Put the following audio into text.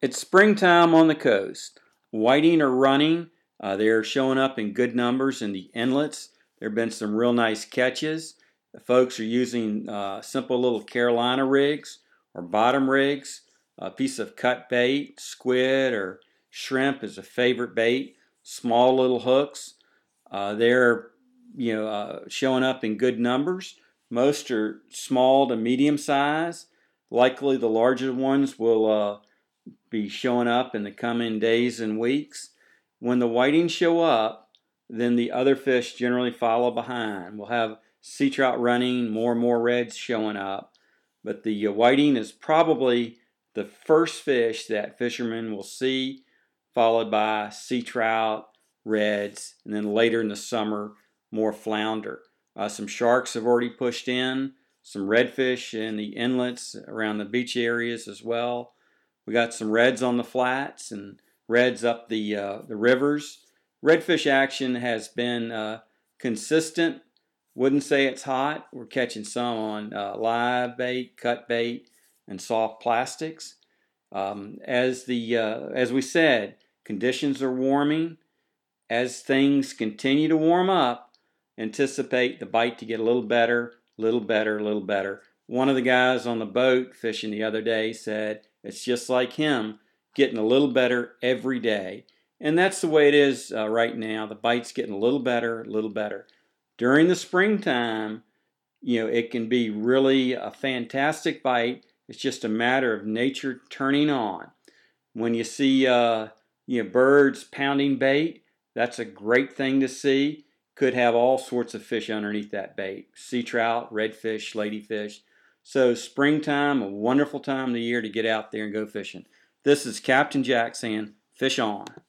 It's springtime on the coast. Whiting are running. They're showing up in good numbers in the inlets. There have been some real nice catches. The folks are using simple little Carolina rigs or bottom rigs. A piece of cut bait, squid or shrimp is a favorite bait. Small little hooks. They're showing up in good numbers. Most are small to medium size. Likely the larger ones will be showing up in the coming days and weeks. When the whiting show up, then the other fish generally follow behind. We'll have sea trout running, more and more reds showing up. But the whiting is probably the first fish that fishermen will see, followed by sea trout, reds, and then later in the summer, more flounder. Some sharks have already pushed in, some redfish in the inlets around the beach areas as well. We got some reds on the flats and reds up the rivers. Redfish action has been consistent. Wouldn't say it's hot. We're catching some on live bait, cut bait, and soft plastics. As we said, conditions are warming. As things continue to warm up, anticipate the bite to get a little better, little better, little better. One of the guys on the boat fishing the other day said it's just like him, getting a little better every day. And that's the way it is right now. The bite's getting a little better, a little better. During the springtime, it can be really a fantastic bite. It's just a matter of nature turning on. When you see birds pounding bait, that's a great thing to see. Could have all sorts of fish underneath that bait. Sea trout, redfish, ladyfish. So springtime, a wonderful time of the year to get out there and go fishing. This is Captain Jack saying, fish on.